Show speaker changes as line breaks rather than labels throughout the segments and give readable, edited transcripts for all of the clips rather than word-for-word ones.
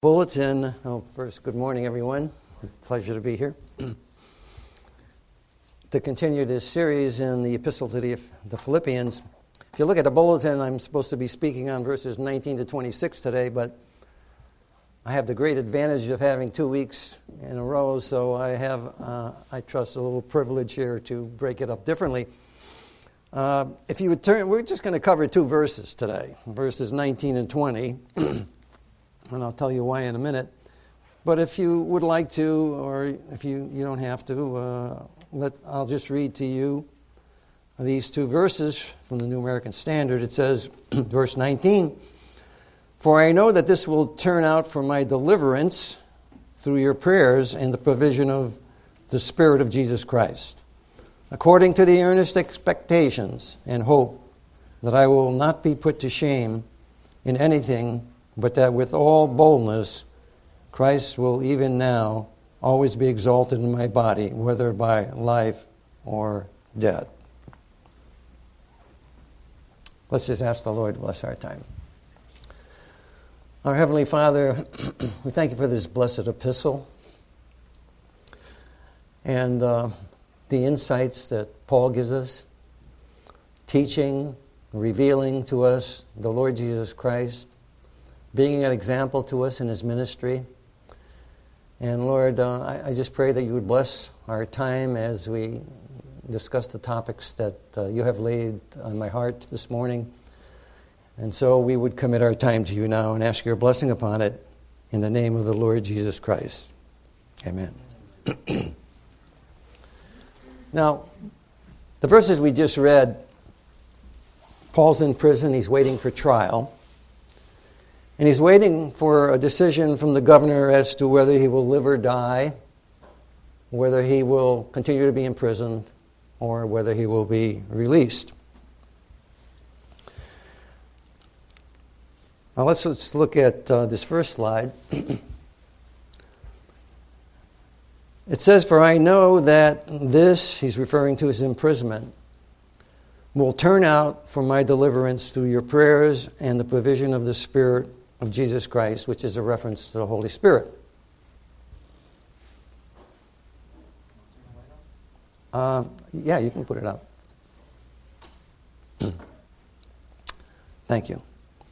Bulletin. First, good morning, everyone. Pleasure to be here. To continue this series in the Epistle to the Philippians, if you look at the bulletin, I'm supposed to be speaking on verses 19 to 26 today, but I have the great advantage of having 2 weeks in a row, so I have, I trust, a little privilege here to break it up differently. If you would turn, we're just going to cover 2 verses today, verses 19 and 20. And I'll tell you why in a minute. But if you would like to, or if you don't have to, I'll just read to you these 2 verses from the New American Standard. It says, verse 19, "For I know that this will turn out for my deliverance through your prayers and the provision of the Spirit of Jesus Christ, according to the earnest expectations and hope that I will not be put to shame in anything, but that with all boldness Christ will even now always be exalted in my body, whether by life or death." Let's just ask the Lord to bless our time. Our Heavenly Father, we thank you for this blessed epistle and the insights that Paul gives us, teaching, revealing to us the Lord Jesus Christ, being an example to us in his ministry. And Lord, I just pray that you would bless our time as we discuss the topics that you have laid on my heart this morning. And so we would commit our time to you now and ask your blessing upon it in the name of the Lord Jesus Christ. Amen. Now, the verses we just read, Paul's in prison, he's waiting for trial. And he's waiting for a decision from the governor as to whether he will live or die, whether he will continue to be imprisoned, or whether he will be released. Now let's look at this first slide. It says, "For I know that this," he's referring to his imprisonment, "will turn out for my deliverance through your prayers and the provision of the Spirit of Jesus Christ," which is a reference to the Holy Spirit. Yeah, you can put it up. Thank you.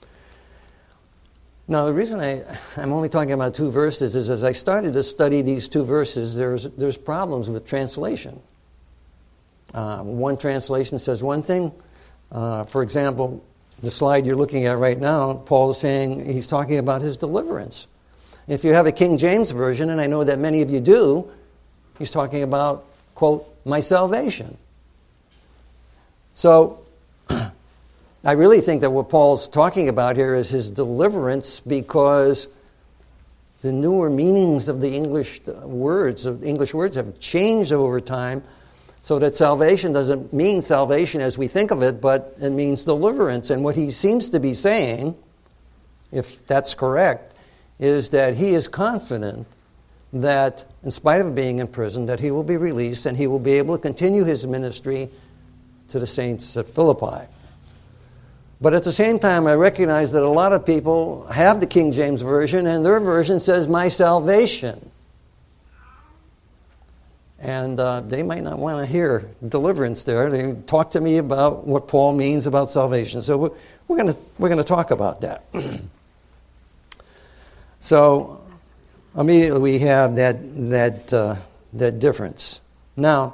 Now, the reason I'm only talking about 2 verses is as I started to study these 2 verses, there's problems with translation. One translation says one thing. For example, the slide you're looking at right now, Paul is saying he's talking about his deliverance. If you have a King James Version, and I know that many of you do, he's talking about, quote, "my salvation." So I really think that what Paul's talking about here is his deliverance, because the newer meanings of the English words have changed over time, so that salvation doesn't mean salvation as we think of it, but it means deliverance. And what he seems to be saying, if that's correct, is that he is confident that in spite of being in prison, that he will be released and he will be able to continue his ministry to the saints at Philippi. But at the same time, I recognize that a lot of people have the King James Version, and their version says, "my salvation." And they might not want to hear deliverance there. They talk to me about what Paul means about salvation. So we're going to talk about that. So immediately we have that difference. Now,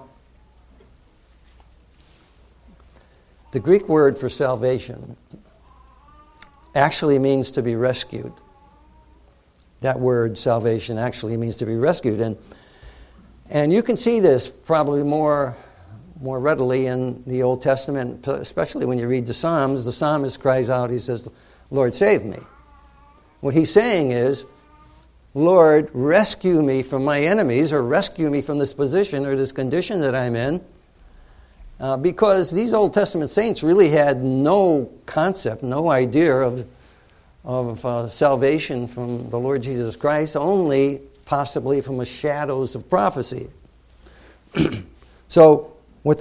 the Greek word for salvation actually means to be rescued. That word, salvation, actually means to be rescued. And you can see this probably more readily in the Old Testament, especially when you read the Psalms. The psalmist cries out, he says, "Lord, save me." What he's saying is, "Lord, rescue me from my enemies," or rescue me from this position or this condition that I'm in. Because these Old Testament saints really had no concept, no idea of salvation from the Lord Jesus Christ, only possibly from the shadows of prophecy. So what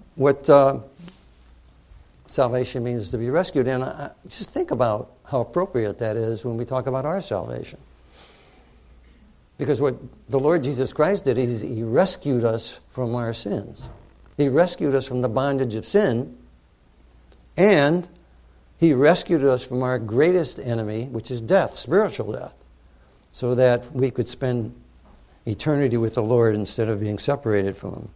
salvation means is to be rescued. And just think about how appropriate that is when we talk about our salvation. Because what the Lord Jesus Christ did is He rescued us from our sins. He rescued us from the bondage of sin, and He rescued us from our greatest enemy, which is death, spiritual death, so that we could spend eternity with the Lord instead of being separated from Him.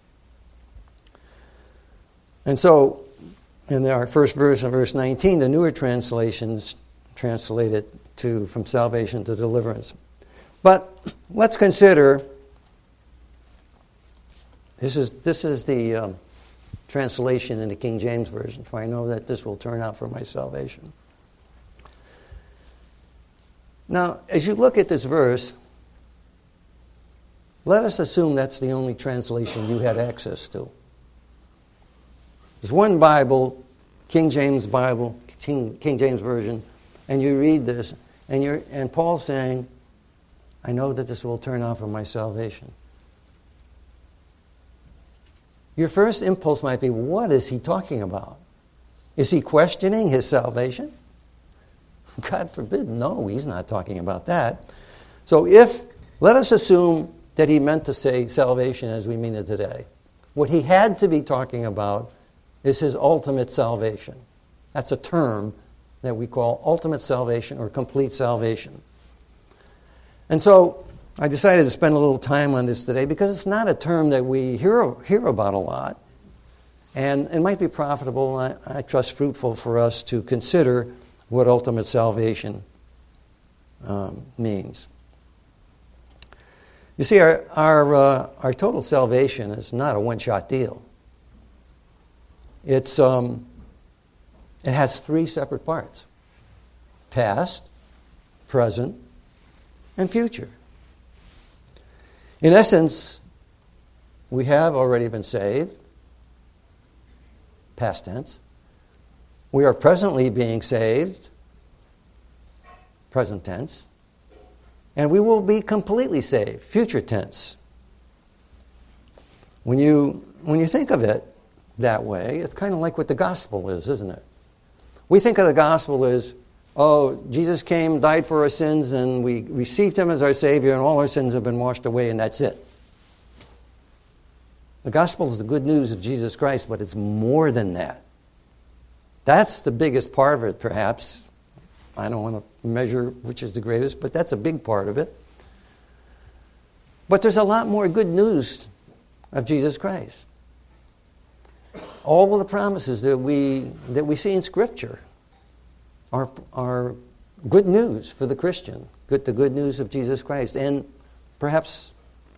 And so, in our first verse, in verse 19, the newer translations translate it from salvation to deliverance. But let's consider, this is the translation in the King James Version, for I know that this will turn out for my salvation. Now, as you look at this verse, let us assume that's the only translation you had access to. There's one Bible, King James Version, and you read this, and Paul's saying, I know that this will turn out for my salvation. Your first impulse might be, what is he talking about? Is he questioning his salvation? God forbid, no, he's not talking about that. So let us assume that he meant to say salvation as we mean it today. What he had to be talking about is his ultimate salvation. That's a term that we call ultimate salvation or complete salvation. And so I decided to spend a little time on this today because it's not a term that we hear about a lot. And it might be profitable, I trust fruitful for us to consider what ultimate salvation means. You see, our total salvation is not a one-shot deal. It has three separate parts: past, present, and future. In essence, we have already been saved, past tense. We are presently being saved, present tense. And we will be completely saved, future tense. When you think of it that way, it's kind of like what the gospel is, isn't it? We think of the gospel as, oh, Jesus came, died for our sins, and we received him as our Savior, and all our sins have been washed away, and that's it. The gospel is the good news of Jesus Christ, but it's more than that. That's the biggest part of it, perhaps. I don't want to measure which is the greatest, but that's a big part of it. But there's a lot more good news of Jesus Christ. All of the promises that we see in Scripture are good news for the Christian, the good news of Jesus Christ. And perhaps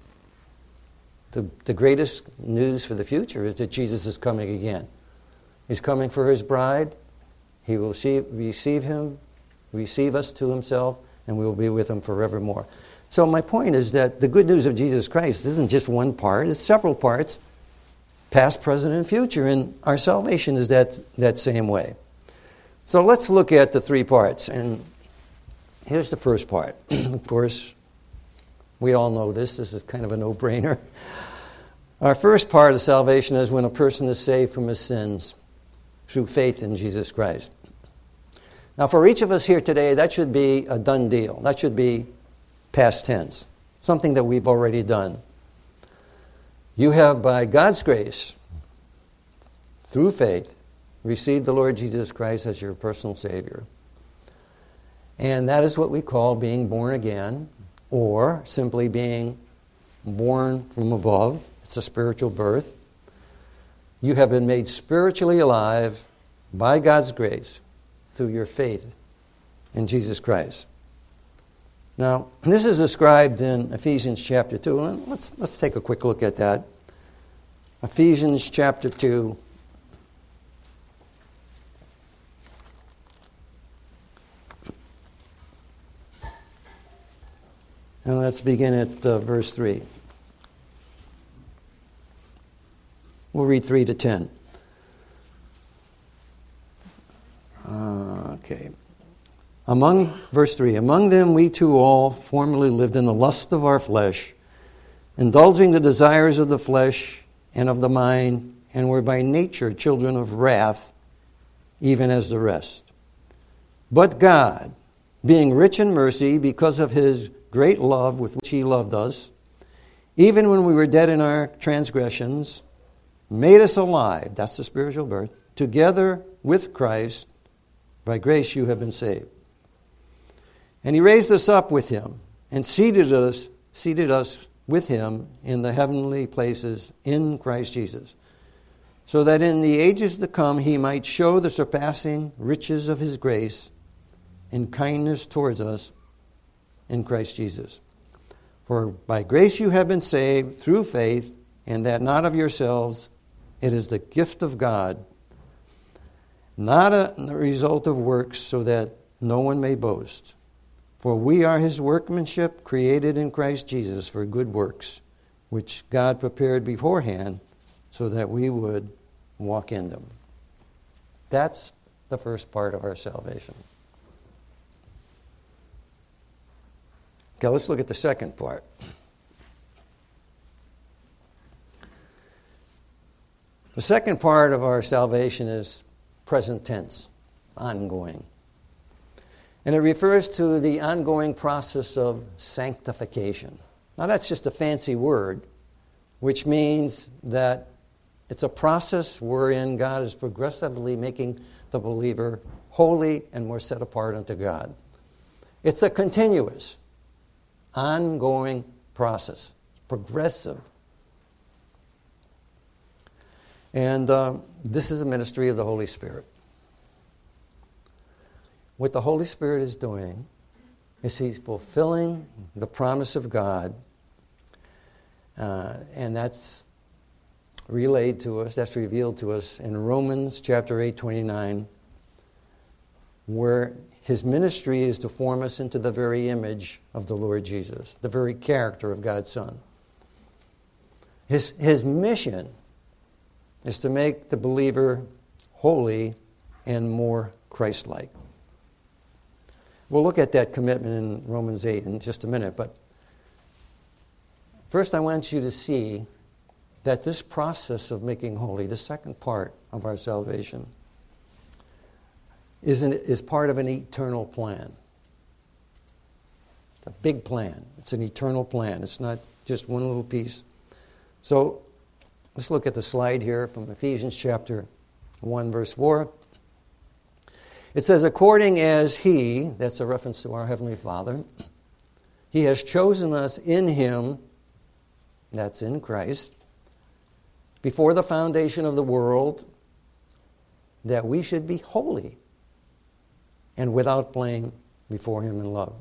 the greatest news for the future is that Jesus is coming again. He's coming for his bride. He will receive us to himself, and we will be with him forevermore. So my point is that the good news of Jesus Christ isn't just one part, it's several parts, past, present, and future, and our salvation is that same way. So let's look at the three parts, and here's the first part. Of course, we all know this is kind of a no-brainer. Our first part of salvation is when a person is saved from his sins through faith in Jesus Christ. Now, for each of us here today, that should be a done deal. That should be past tense, something that we've already done. You have, by God's grace, through faith, received the Lord Jesus Christ as your personal Savior. And that is what we call being born again, or simply being born from above. It's a spiritual birth. You have been made spiritually alive by God's grace through your faith in Jesus Christ. Now, this is described in Ephesians chapter 2. Let's take a quick look at that. Ephesians chapter 2. And let's begin at verse 3. We'll read 3 to 10. Okay. Verse 3, among them we too all formerly lived in the lust of our flesh, indulging the desires of the flesh and of the mind, and were by nature children of wrath, even as the rest. But God, being rich in mercy, because of his great love with which he loved us, even when we were dead in our transgressions, made us alive, that's the spiritual birth, together with Christ. By grace you have been saved. And he raised us up with him and seated us with him in the heavenly places in Christ Jesus, so that in the ages to come he might show the surpassing riches of his grace and kindness towards us in Christ Jesus. For by grace you have been saved through faith, and that not of yourselves, it is the gift of God, not a result of works, so that no one may boast. For we are his workmanship, created in Christ Jesus for good works, which God prepared beforehand so that we would walk in them. That's the first part of our salvation. Okay, let's look at the second part. The second part of our salvation is present tense, ongoing. And it refers to the ongoing process of sanctification. Now that's just a fancy word, which means that it's a process wherein God is progressively making the believer holy and more set apart unto God. It's a continuous, ongoing process, progressive. And this is a ministry of the Holy Spirit. What the Holy Spirit is doing is he's fulfilling the promise of God, and that's relayed to us, that's revealed to us in Romans chapter 8:29, where his ministry is to form us into the very image of the Lord Jesus, the very character of God's Son. His mission is to make the believer holy and more Christ-like. We'll look at that commitment in Romans 8 in just a minute, but first I want you to see that this process of making holy, the second part of our salvation, is part of an eternal plan. It's a big plan. It's an eternal plan. It's not just one little piece. So let's look at the slide here from Ephesians chapter 1, verse 4. It says, according as he, that's a reference to our Heavenly Father, he has chosen us in him, that's in Christ, before the foundation of the world, that we should be holy and without blame before him in love.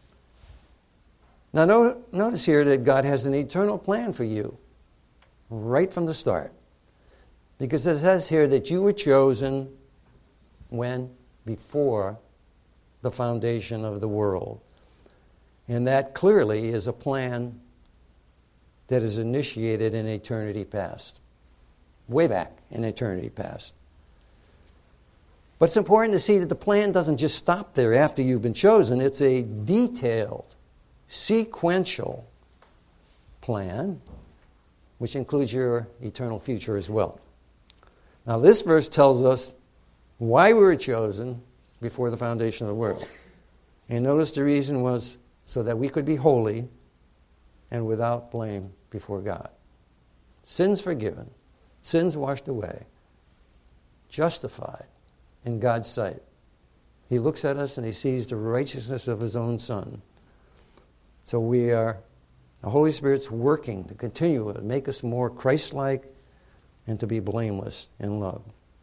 Now notice here that God has an eternal plan for you right from the start. Because it says here that you were chosen when? Before the foundation of the world. And that clearly is a plan that is initiated in eternity past. Way back in eternity past. But it's important to see that the plan doesn't just stop there after you've been chosen. It's a detailed, sequential plan, which includes your eternal future as well. Now this verse tells us why we were chosen before the foundation of the world. And notice the reason was so that we could be holy and without blame before God. Sins forgiven, sins washed away, justified in God's sight. He looks at us and he sees the righteousness of his own Son. So the Holy Spirit's working to continue to make us more Christ-like and to be blameless in love.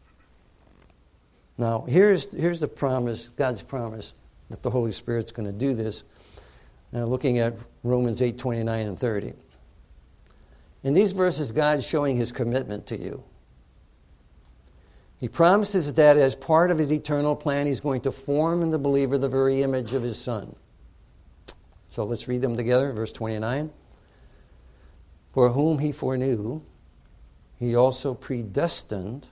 Now, here's the promise, God's promise, that the Holy Spirit's going to do this. Now, looking at Romans 8:29 and 30. In these verses, God's showing his commitment to you. He promises that as part of his eternal plan, he's going to form in the believer the very image of his Son. So let's read them together. Verse 29. For whom he foreknew, he also predetermined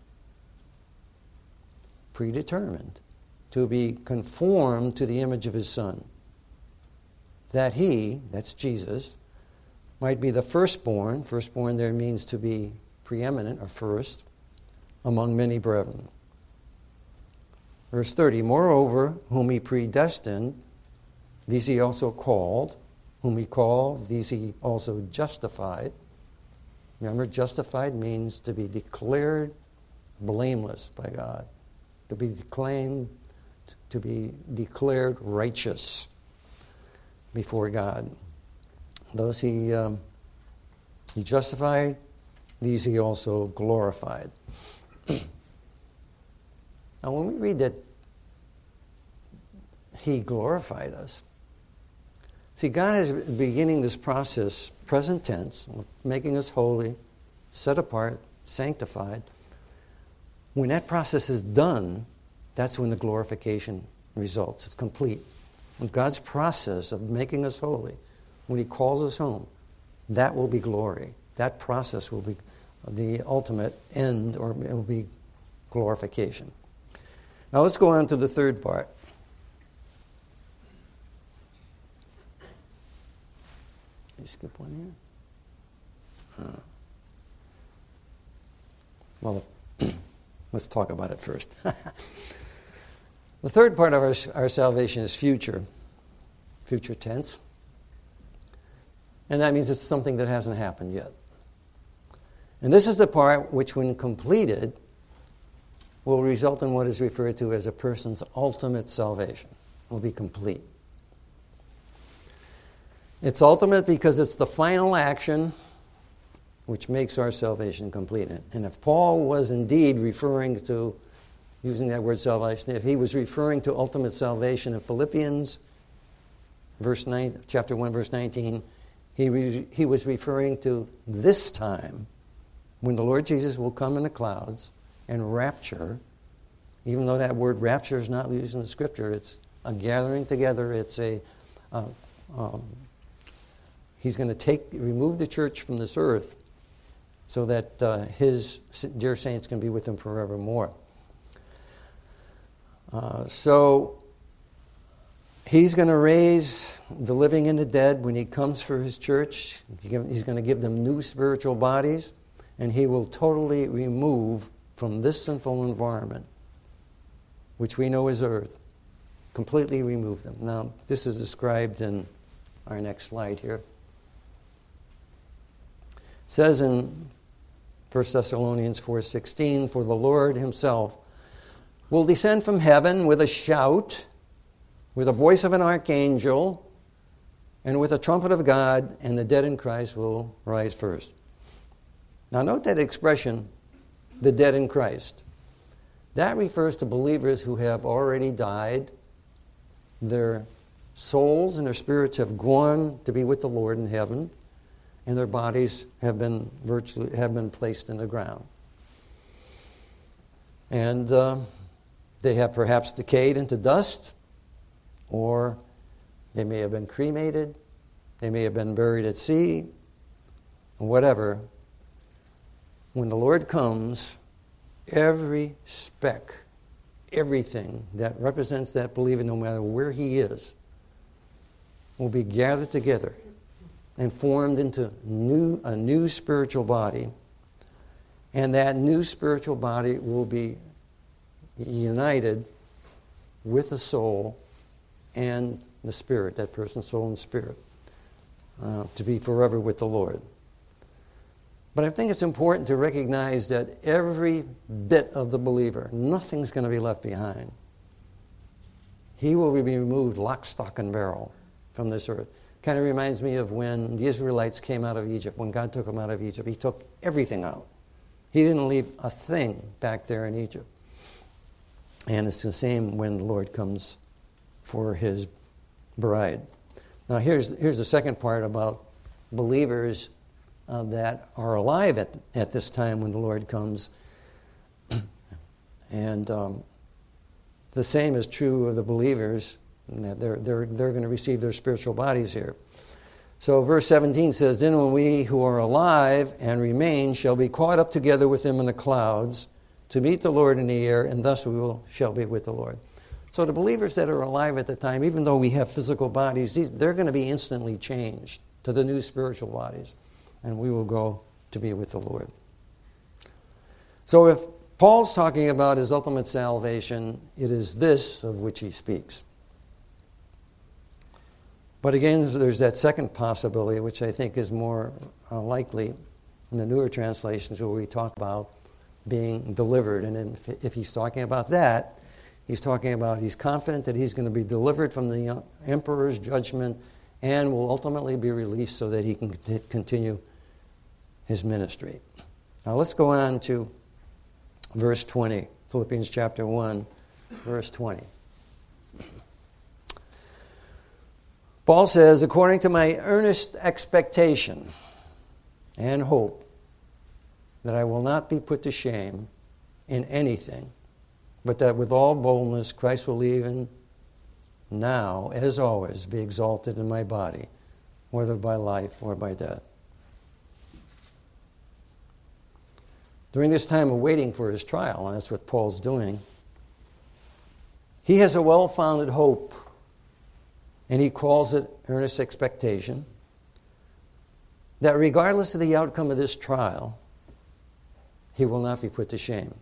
to be conformed to the image of his Son, that he, that's Jesus, might be the firstborn. Firstborn there means to be preeminent or first among many brethren. Verse 30, moreover, whom he predestined, these he also called, Whom he called, these he also justified. Remember, justified means to be declared blameless by God, to be declared righteous before God. Those he justified, these he also glorified. Now, when we read that he glorified us, see, God is beginning this process, present tense, making us holy, set apart, sanctified. When that process is done, that's when the glorification results. It's complete. When God's process of making us holy, when he calls us home, that will be glory. That process will be the ultimate end, or it will be glorification. Now let's go on to the third part. Did you skip one here? Well, let's talk about it first. The third part of our salvation is future tense. And that means it's something that hasn't happened yet. And this is the part which, when completed, will result in what is referred to as a person's ultimate salvation. It will be complete. It's ultimate because it's the final action which makes our salvation complete. And if Paul was indeed referring to, using that word salvation, if he was referring to ultimate salvation in Philippians chapter 1, verse 19, he was referring to this time when the Lord Jesus will come in the clouds and rapture. Even though that word rapture is not used in the Scripture, it's a gathering together. It's he's going to remove the church from this earth so that his dear saints can be with him forevermore. So he's going to raise the living and the dead when he comes for his church. He's going to give them new spiritual bodies, and he will totally remove from this sinful environment, which we know is earth, completely remove them. Now, this is described in our next slide here. It says in 1 Thessalonians 4:16, "For the Lord himself will descend from heaven with a shout, with the voice of an archangel, and with a trumpet of God, and the dead in Christ will rise first." Now note that expression, the dead in Christ. That refers to believers who have already died. Their souls and their spirits have gone to be with the Lord in heaven, and their bodies have been placed in the ground. And they have perhaps decayed into dust, or they may have been cremated, they may have been buried at sea, whatever. When the Lord comes, every speck, everything that represents that believer, no matter where he is, will be gathered together and formed into a new spiritual body. And that new spiritual body will be united with the soul and the spirit, that person's soul and spirit, to be forever with the Lord. But I think it's important to recognize that every bit of the believer, nothing's going to be left behind. He will be removed lock, stock, and barrel from this earth. Kind of reminds me of when the Israelites came out of Egypt. When God took them out of Egypt, he took everything out. He didn't leave a thing back there in Egypt. And it's the same when the Lord comes for his bride. Now here's the second part about believers that are alive at this time when the Lord comes. And the same is true of the believers, that they're going to receive their spiritual bodies here. So verse 17 says, "Then when we who are alive and remain shall be caught up together with them in the clouds to meet the Lord in the air, and thus we shall be with the Lord." So the believers that are alive at the time, even though we have physical bodies, they're going to be instantly changed to the new spiritual bodies, and we will go to be with the Lord. So if Paul's talking about his ultimate salvation, it is this of which he speaks. But again, there's that second possibility, which I think is more likely in the newer translations, where we talk about being delivered. And if he's talking about that, he's talking about he's confident that he's going to be delivered from the emperor's judgment and will ultimately be released so that he can continue his ministry. Now let's go on to verse 20, Philippians chapter 1, verse 20. Paul says, according to my earnest expectation and hope that I will not be put to shame in anything, but that with all boldness Christ will even now, as always, be exalted in my body, whether by life or by death. During this time of waiting for his trial, and that's what Paul's doing, he has a well-founded hope, and he calls it earnest expectation, that regardless of the outcome of this trial, he will not be put to shame.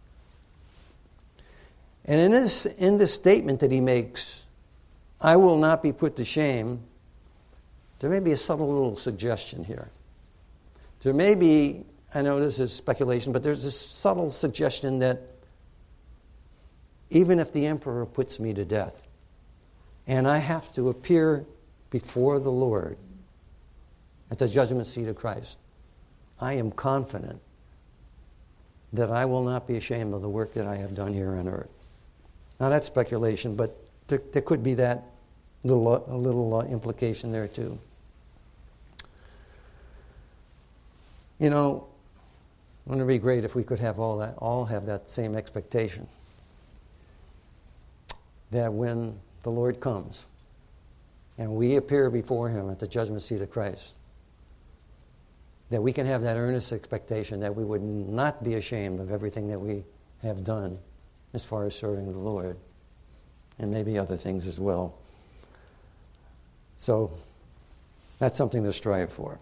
And in this statement that he makes, I will not be put to shame, there may be a subtle little suggestion here. There may be, I know this is speculation, but there's a subtle suggestion that even if the emperor puts me to death, and I have to appear before the Lord at the judgment seat of Christ, I am confident that I will not be ashamed of the work that I have done here on earth. Now that's speculation, but there could be that little implication there too. You know, wouldn't it be great if we could have all have that same expectation? That when the Lord comes and we appear before him at the judgment seat of Christ, that we can have that earnest expectation that we would not be ashamed of everything that we have done as far as serving the Lord, and maybe other things as well. So that's something to strive for.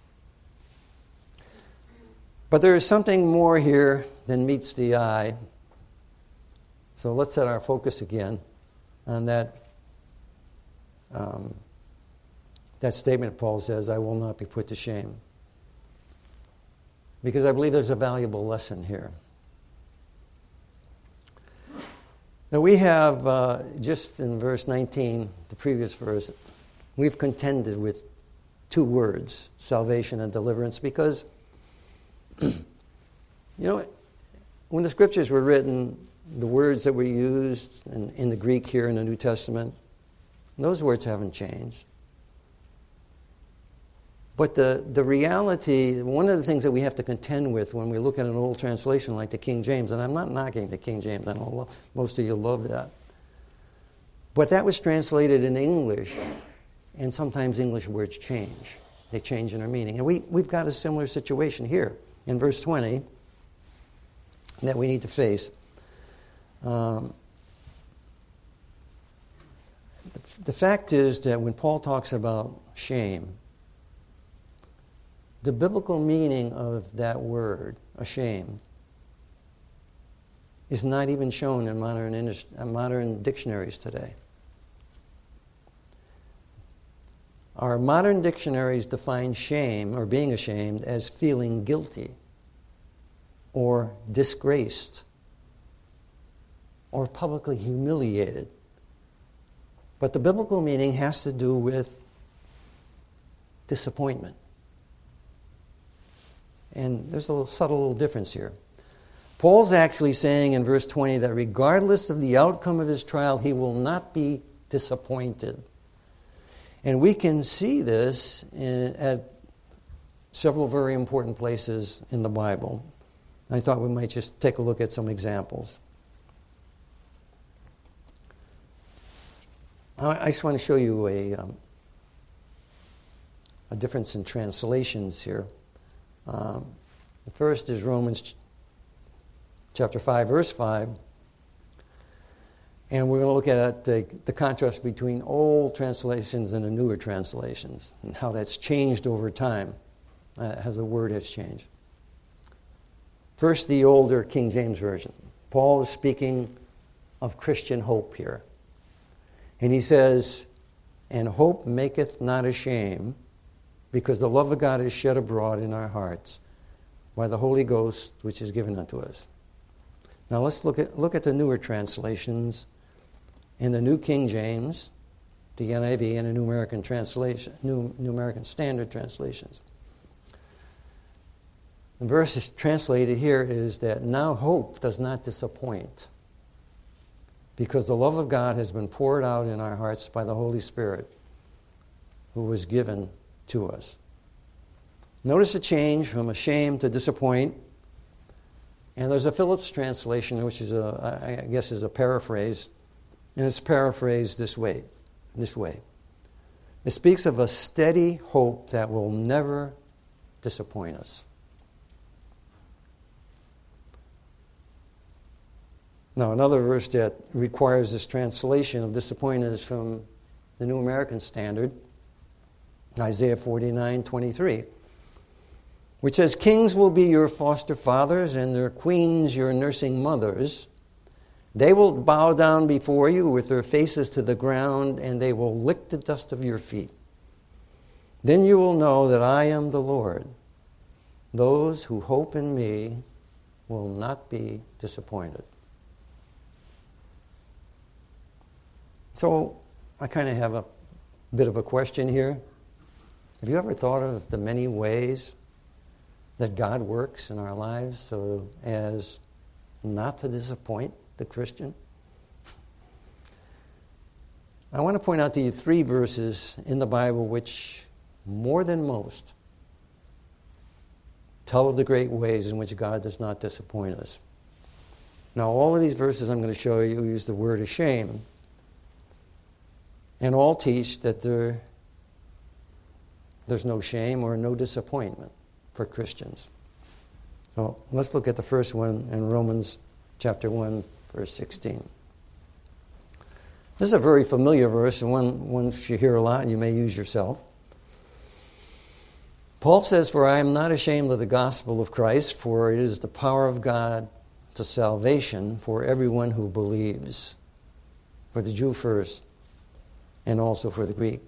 But there is something more here than meets the eye. So let's set our focus again on that statement Paul says, I will not be put to shame. Because I believe there's a valuable lesson here. Now we have, just in verse 19, the previous verse, we've contended with two words, salvation and deliverance, because, you know, when the scriptures were written, the words that were used in the Greek here in the New Testament, those words haven't changed. But the reality, one of the things that we have to contend with when we look at an old translation like the King James, and I'm not knocking the King James, I know most of you love that, but that was translated in English, and sometimes English words change. They change in their meaning. And we've got a similar situation here in verse 20 that we need to face. The fact is that when Paul talks about shame, the biblical meaning of that word, ashamed, is not even shown in modern dictionaries today. Our modern dictionaries define shame, or being ashamed, as feeling guilty or disgraced or publicly humiliated. But the biblical meaning has to do with disappointment. And there's a subtle little difference here. Paul's actually saying in verse 20 that regardless of the outcome of his trial, he will not be disappointed. And we can see this at several very important places in the Bible. I thought we might just take a look at some examples. I just want to show you a difference in translations here. The first is Romans chapter 5, verse 5. And we're going to look at the contrast between old translations and the newer translations and how that's changed over time as the word has changed. First, the older King James Version. Paul is speaking of Christian hope here. And he says, And hope maketh not ashamed, because the love of God is shed abroad in our hearts by the Holy Ghost which is given unto us. Now let's look at the newer translations. In the New King James, the NIV, and the New American Standard translations. The verse translated here is that now hope does not disappoint, because the love of God has been poured out in our hearts by the Holy Spirit who was given to us. Notice a change from ashamed to disappoint. And there's a Phillips translation, which is I guess is a paraphrase, and it's paraphrased this way. It speaks of a steady hope that will never disappoint us. Now, another verse that requires this translation of disappointment is from the New American Standard, Isaiah 49:23, which says, "Kings will be your foster fathers, and their queens your nursing mothers. They will bow down before you with their faces to the ground, and they will lick the dust of your feet. Then you will know that I am the Lord. Those who hope in me will not be disappointed." So I kind of have a bit of a question here. Have you ever thought of the many ways that God works in our lives so as not to disappoint the Christian? I want to point out to you 3 verses in the Bible which, more than most, tell of the great ways in which God does not disappoint us. Now, all of these verses I'm going to show you use the word ashamed, and all teach that there's no shame or no disappointment for Christians. So let's look at the first one in Romans chapter 1, verse 16. This is a very familiar verse, and one you hear a lot and you may use yourself. Paul says, "For I am not ashamed of the gospel of Christ, for it is the power of God to salvation for everyone who believes, for the Jew first, and also for the Greek."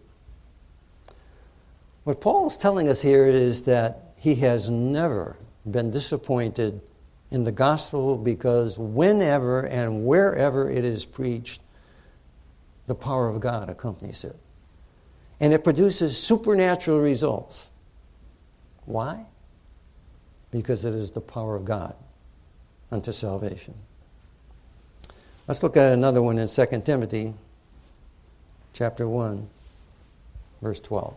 What Paul is telling us here is that he has never been disappointed in the gospel, because whenever and wherever it is preached, the power of God accompanies it. And it produces supernatural results. Why? Because it is the power of God unto salvation. Let's look at another one in 2 Timothy chapter 1, verse 12.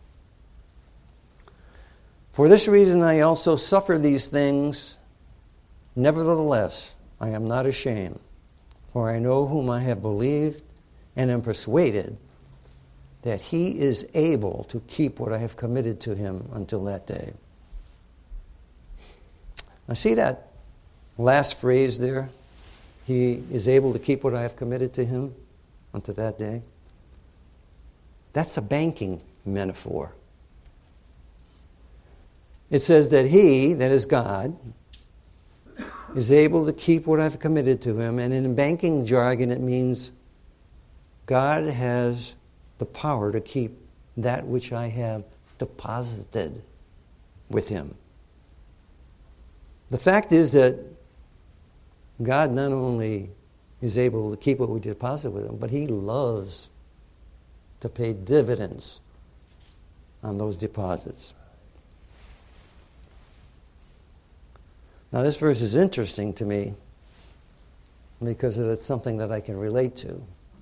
"For this reason I also suffer these things. Nevertheless, I am not ashamed, for I know whom I have believed, and am persuaded that he is able to keep what I have committed to him until that day." Now see that last phrase there? He is able to keep what I have committed to him until that day. That's a banking metaphor. It says that he, that is God, is able to keep what I've committed to him. And in banking jargon, it means God has the power to keep that which I have deposited with him. The fact is that God not only is able to keep what we deposit with him, but he loves to pay dividends on those deposits. Now, this verse is interesting to me because it's something that I can relate to.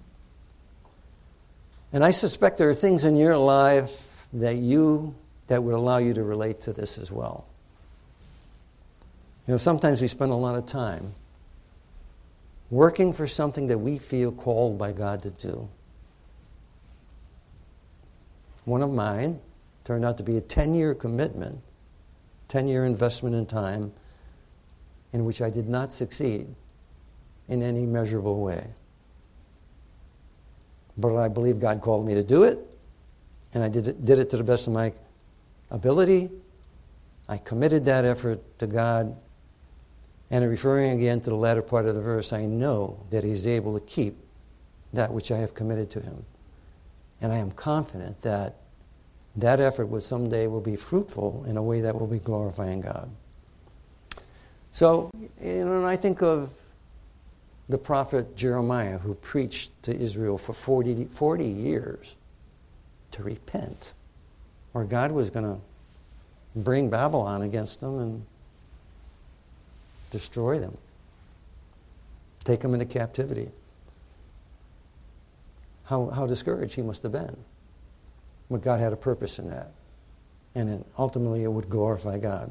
And I suspect there are things in your life that would allow you to relate to this as well. You know, sometimes we spend a lot of time working for something that we feel called by God to do. One of mine turned out to be a 10-year commitment, 10-year investment in time, in which I did not succeed in any measurable way. But I believe God called me to do it, and I did it to the best of my ability. I committed that effort to God, and referring again to the latter part of the verse, I know that he's able to keep that which I have committed to him. And I am confident that that effort will be fruitful in a way that will be glorifying God. So, and I think of the prophet Jeremiah, who preached to Israel for 40 years to repent, or God was going to bring Babylon against them and destroy them, take them into captivity. How discouraged he must have been. But God had a purpose in that. And then ultimately it would glorify God.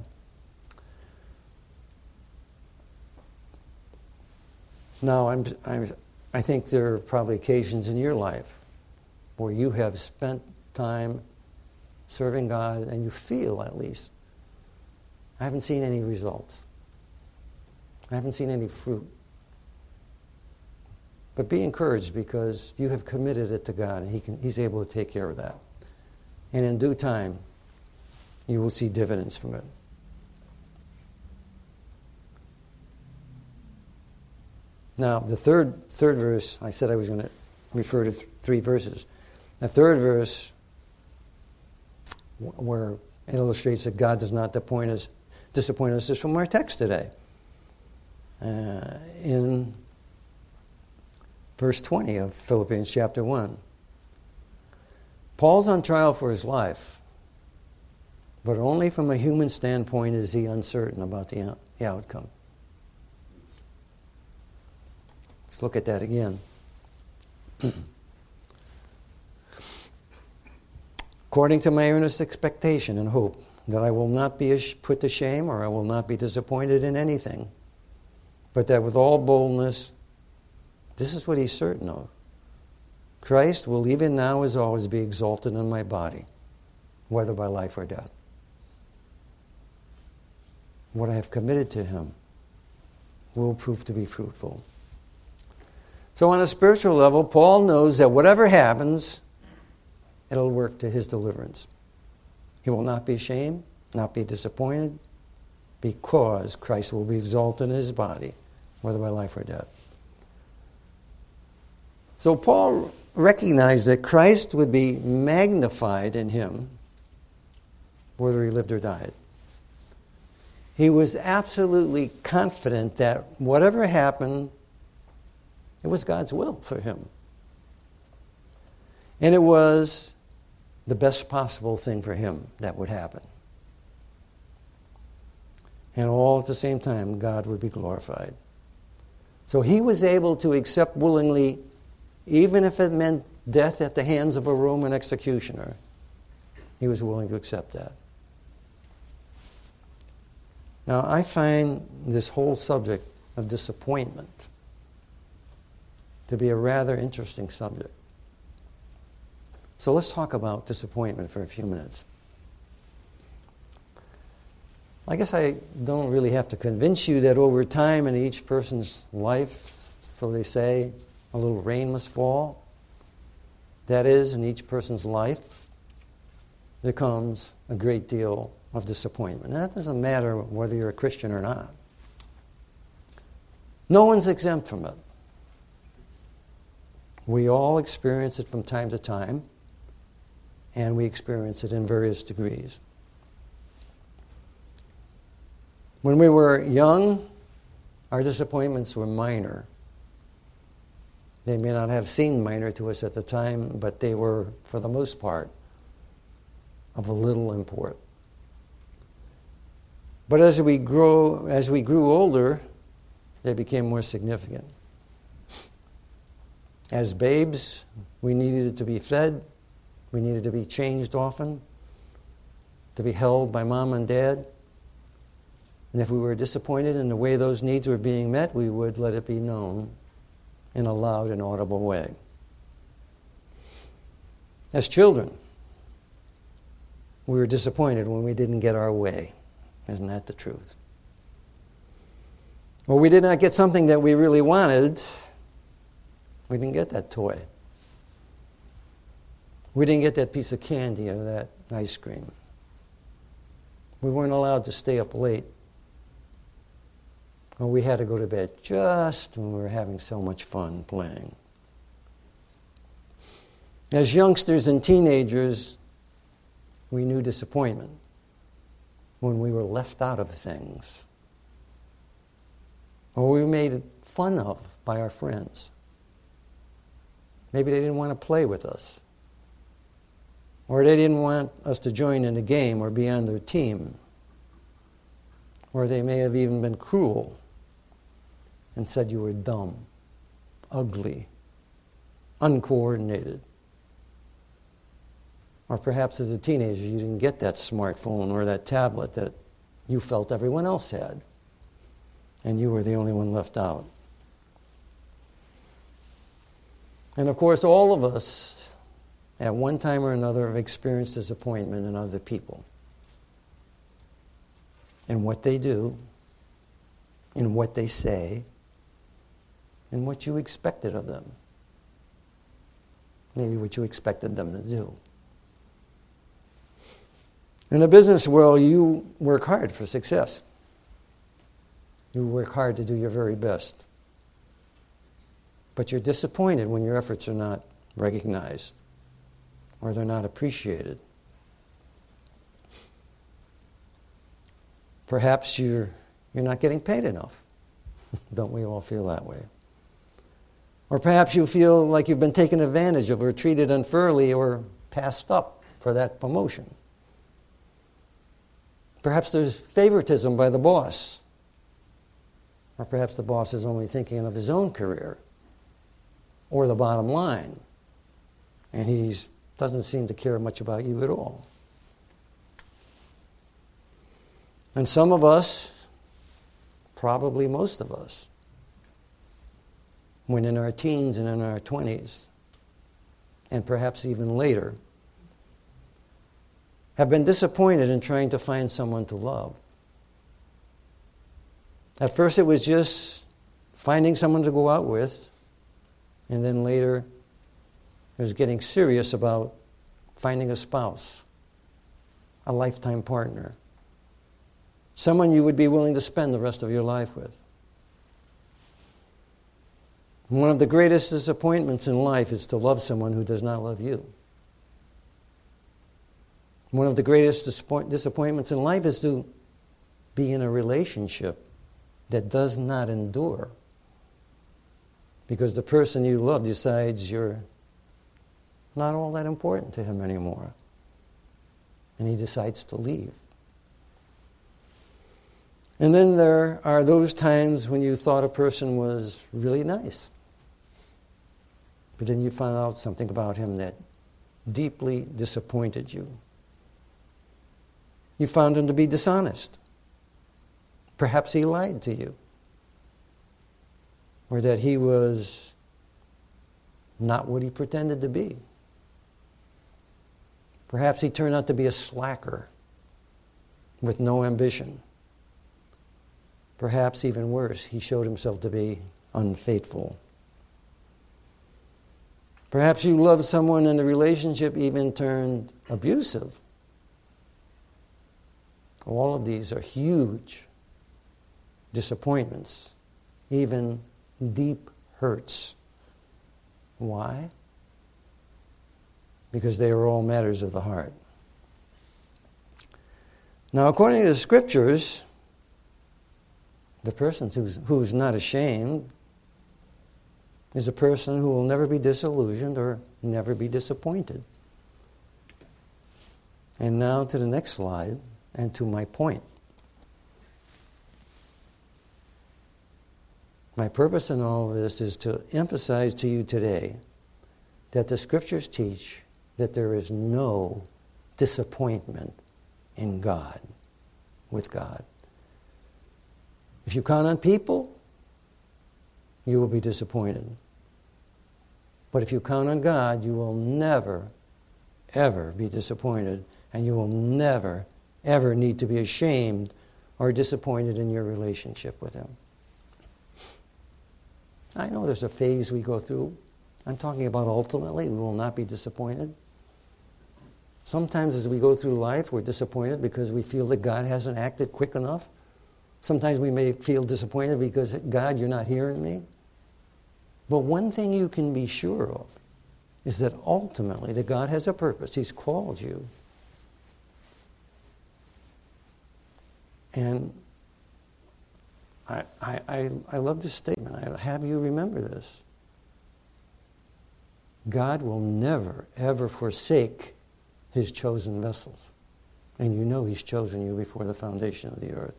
Now, I think there are probably occasions in your life where you have spent time serving God and you feel, at least, I haven't seen any results. I haven't seen any fruit. But be encouraged, because you have committed it to God, and He's able to take care of that. And in due time, you will see dividends from it. Now, the third verse, I said I was going to refer to three verses. The third verse, where it illustrates that God does not disappoint us, is from our text today. In verse 20 of Philippians chapter 1. Paul's on trial for his life, but only from a human standpoint is he uncertain about the outcome. Let's look at that again. According to my earnest expectation and hope that I will not be put to shame, or I will not be disappointed in anything, but that with all boldness, this is what he's certain of: Christ will even now as always be exalted in my body, whether by life or death. What I have committed to Him will prove to be fruitful. So on a spiritual level, Paul knows that whatever happens, it'll work to his deliverance. He will not be ashamed, not be disappointed, because Christ will be exalted in his body, whether by life or death. So Paul recognized that Christ would be magnified in him, whether he lived or died. He was absolutely confident that whatever happened, it was God's will for him. And it was the best possible thing for him that would happen. And all at the same time, God would be glorified. So he was able to accept willingly, even if it meant death at the hands of a Roman executioner. He was willing to accept that. Now, I find this whole subject of disappointment to be a rather interesting subject. So let's talk about disappointment for a few minutes. I guess I don't really have to convince you that over time in each person's life, so they say, a little rain must fall. That is, in each person's life, there comes a great deal of disappointment. And that doesn't matter whether you're a Christian or not. No one's exempt from it. We all experience it from time to time, and we experience it in various degrees. When we were young, our disappointments were minor. They may not have seemed minor to us at the time, but they were, for the most part, of a little import. But as we grew older, they became more significant. As babes, we needed to be fed, we needed to be changed often, to be held by mom and dad. And if we were disappointed in the way those needs were being met, we would let it be known in a loud and audible way. As children, we were disappointed when we didn't get our way. Isn't that the truth? Or we did not get something that we really wanted. We didn't get that toy. We didn't get that piece of candy or that ice cream. We weren't allowed to stay up late. Or we had to go to bed just when we were having so much fun playing. As youngsters and teenagers, we knew disappointment when we were left out of things, or we were made fun of by our friends. Maybe they didn't want to play with us, or they didn't want us to join in a game or be on their team, or they may have even been cruel and said you were dumb, ugly, uncoordinated. Or perhaps as a teenager you didn't get that smartphone or that tablet that you felt everyone else had, and you were the only one left out. And of course, all of us, at one time or another, have experienced disappointment in other people, in what they do, in what they say, in what you expected of them. Maybe what you expected them to do. In the business world, you work hard for success. You work hard to do your very best. But you're disappointed when your efforts are not recognized or they're not appreciated. Perhaps you're not getting paid enough. Don't we all feel that way? Or perhaps you feel like you've been taken advantage of or treated unfairly or passed up for that promotion. Perhaps there's favoritism by the boss. Or perhaps the boss is only thinking of his own career or the bottom line, and he doesn't seem to care much about you at all. And some of us, probably most of us, when in our teens and in our 20s, and perhaps even later, have been disappointed in trying to find someone to love. At first it was just finding someone to go out with, and then later it was getting serious about finding a spouse, a lifetime partner, someone you would be willing to spend the rest of your life with. One of the greatest disappointments in life is to love someone who does not love you. One of the greatest disappointments in life is to be in a relationship that does not endure because the person you love decides you're not all that important to him anymore, and he decides to leave. And then there are those times when you thought a person was really nice, but then you found out something about him that deeply disappointed you. You found him to be dishonest. Perhaps he lied to you. Or that he was not what he pretended to be. Perhaps he turned out to be a slacker with no ambition. Perhaps even worse, he showed himself to be unfaithful. Perhaps you loved someone and the relationship even turned abusive. All of these are huge disappointments, even deep hurts. Why? Because they are all matters of the heart. Now, according to the Scriptures, the person who's not ashamed is a person who will never be disillusioned or never be disappointed. And now to the next slide, and to my point. My purpose in all of this is to emphasize to you today that the Scriptures teach that there is no disappointment in God, with God. If you count on people, you will be disappointed. But if you count on God, you will never, ever be disappointed, and you will never, ever need to be ashamed or disappointed in your relationship with Him. I know there's a phase we go through. I'm talking about ultimately we will not be disappointed. Sometimes as we go through life, we're disappointed because we feel that God hasn't acted quick enough. Sometimes we may feel disappointed because, God, you're not hearing me. But one thing you can be sure of is that ultimately that God has a purpose. He's called you. And I love this statement. I have you remember this. God will never, ever forsake His chosen vessels. And you know He's chosen you before the foundation of the earth.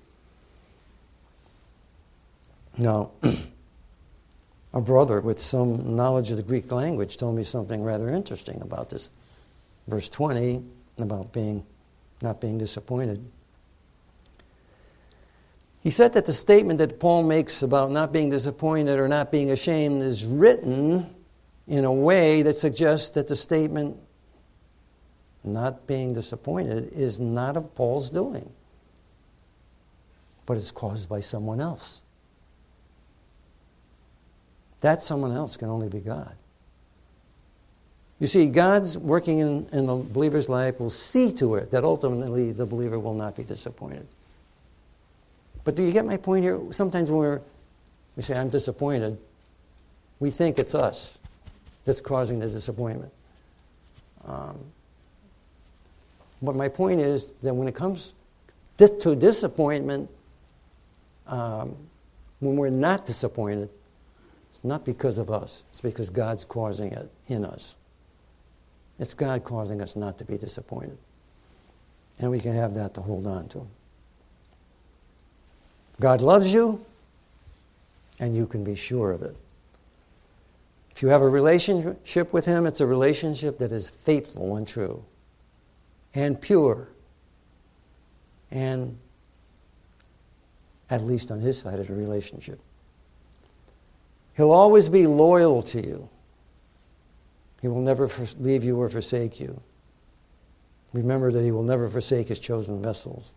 Now, a brother with some knowledge of the Greek language told me something rather interesting about this. Verse 20, about not being disappointed. He said that the statement that Paul makes about not being disappointed or not being ashamed is written in a way that suggests that the statement not being disappointed is not of Paul's doing, but it's caused by someone else. That someone else can only be God. You see, God's working in the believer's life will see to it that ultimately the believer will not be disappointed. But do you get my point here? Sometimes when we say, I'm disappointed, we think it's us that's causing the disappointment. But my point is that when it comes to disappointment, when we're not disappointed, it's not because of us. It's because God's causing it in us. It's God causing us not to be disappointed. And we can have that to hold on to. God loves you, and you can be sure of it. If you have a relationship with Him, it's a relationship that is faithful and true, and pure, and at least on His side of the relationship. He'll always be loyal to you. He will never leave you or forsake you. Remember that He will never forsake His chosen vessels.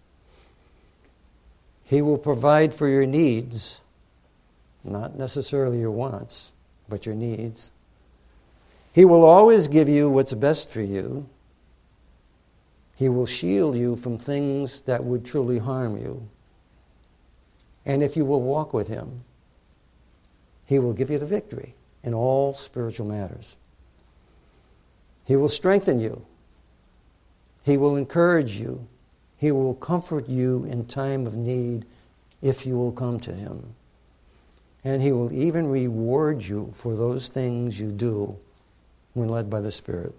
He will provide for your needs, not necessarily your wants, but your needs. He will always give you what's best for you. He will shield you from things that would truly harm you. And if you will walk with Him, He will give you the victory in all spiritual matters. He will strengthen you. He will encourage you. He will comfort you in time of need if you will come to Him. And He will even reward you for those things you do when led by the Spirit.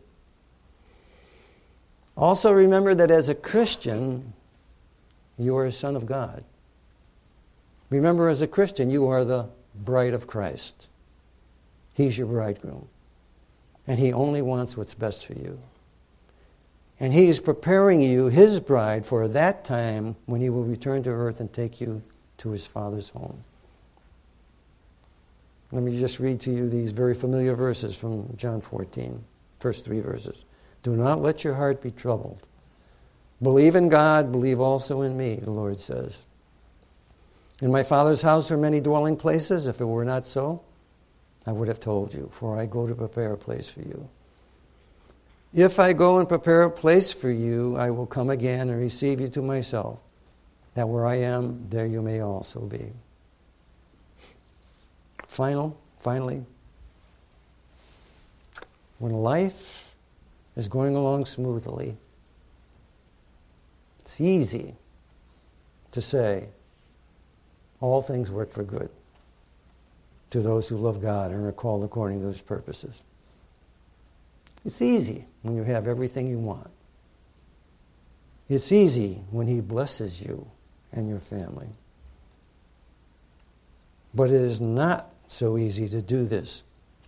Also remember that as a Christian, you are a son of God. Remember, as a Christian, you are the bride of Christ. He's your bridegroom. And He only wants what's best for you. And He is preparing you, His bride, for that time when He will return to earth and take you to His Father's home. Let me just read to you these very familiar verses from John 14, first 3 verses. Do not let your heart be troubled. Believe in God, believe also in me, the Lord says. In my Father's house are many dwelling places. If it were not so, I would have told you, for I go to prepare a place for you. If I go and prepare a place for you, I will come again and receive you to myself, that where I am, there you may also be. Finally, when life is going along smoothly, it's easy to say, all things work for good to those who love God and are called according to His purposes. It's easy when you have everything you want. It's easy when He blesses you and your family. But it is not so easy to do this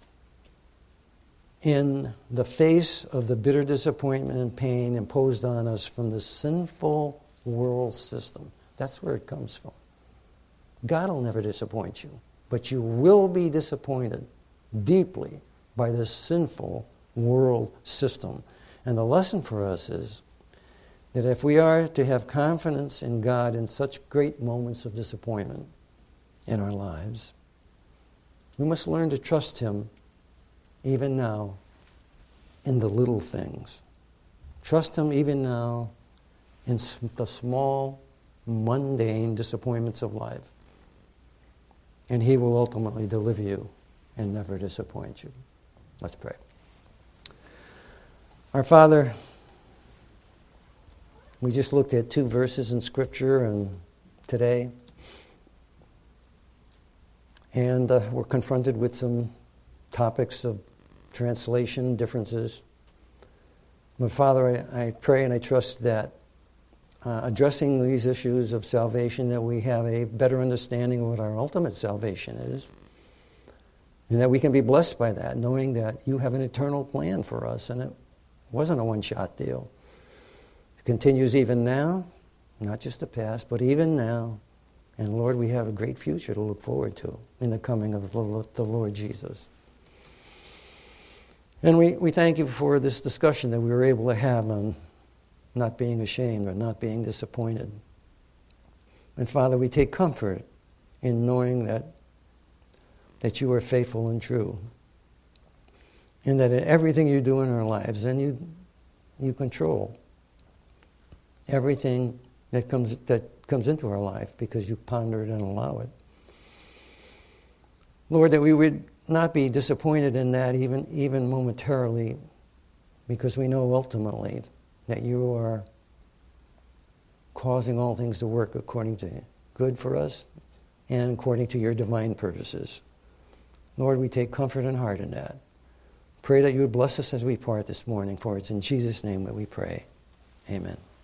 in the face of the bitter disappointment and pain imposed on us from the sinful world system. That's where it comes from. God will never disappoint you, but you will be disappointed deeply by this sinful world system. And the lesson for us is that if we are to have confidence in God in such great moments of disappointment in our lives, we must learn to trust Him even now in the little things. Trust Him even now in the small, mundane disappointments of life. And He will ultimately deliver you and never disappoint you. Let's pray. Our Father, we just looked at 2 verses in Scripture and today, and we're confronted with some topics of translation differences. But Father, I pray and I trust that addressing these issues of salvation, that we have a better understanding of what our ultimate salvation is, and that we can be blessed by that, knowing that you have an eternal plan for us, and it wasn't a one-shot deal. It continues even now, not just the past, but even now. And Lord, we have a great future to look forward to in the coming of the Lord Jesus. And we thank you for this discussion that we were able to have on not being ashamed or not being disappointed. And Father, we take comfort in knowing that you are faithful and true, and that in everything you do in our lives, and you control everything that comes into our life because you ponder it and allow it. Lord, that we would not be disappointed in that even momentarily, because we know ultimately that you are causing all things to work according to good for us and according to your divine purposes. Lord, we take comfort and heart in that. Pray that you would bless us as we part this morning, for it's in Jesus' name that we pray. Amen.